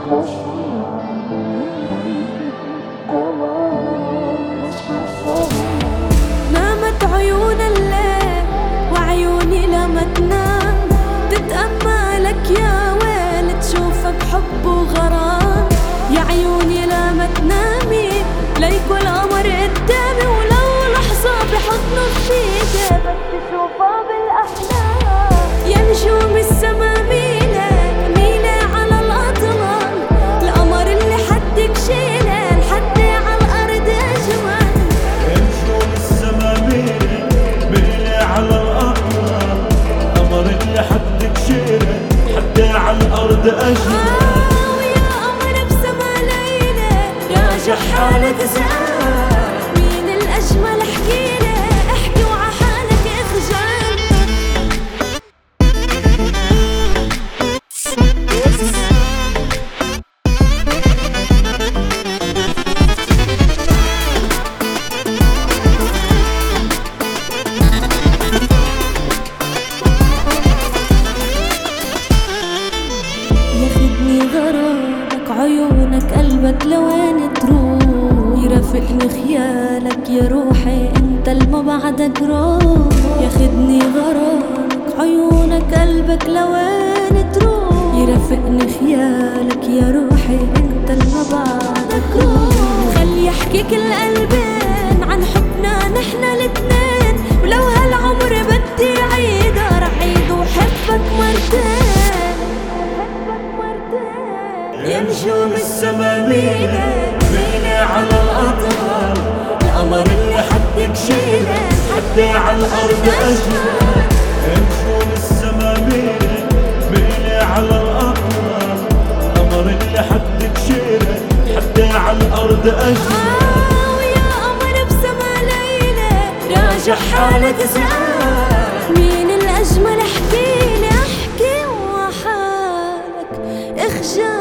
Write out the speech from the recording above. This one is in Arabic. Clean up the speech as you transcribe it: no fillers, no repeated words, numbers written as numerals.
نامت عيون الليل وعيوني لما تنام تتأملك يا ويل تشوفك حب وغرام. يا عيوني لما تنامي ليكوا القمر قدامي ولو لحظة بحضنه بشيدي بس تشوفها بالأحلام. يا نجوم السما ميلة ميلة على الأطلال القمر اللي حدك شيله لحد على الأرض أجمل. يا نجوم السما ميلة ميلة على الأطلال القمر اللي حدك شيله لحد على الأرض أجمل. راجع حالك زاد مين الأجمل احكيلي احكي وع حالك اخجل. ياخدني غرامك عيونك قلبك لوين تروح يرافقني خيالك يا روحي انت الما بعدك روح. ياخدني غرامك عيونك قلبك لوين تروح يرافقني خيالك يا روحي انت الما بعدك روح. خلي يحكي كل قلبين عن حبنا نحنا الاتنين ولو هالعمر بدي عيده رح عيد وحبك مرتين. يا نجوم السما ميلة ميلة على الأطلال القمر اللي حدك شيله حد على الأرض أجمل. يا نجوم السما ميلة ميلة على الأطلال القمر اللي حدك شيله حد على الأرض أجمل. ويا قمر بسما ليلة راجع حالك زاد مين الأجمل احكيلي احكي وحالك اخجل.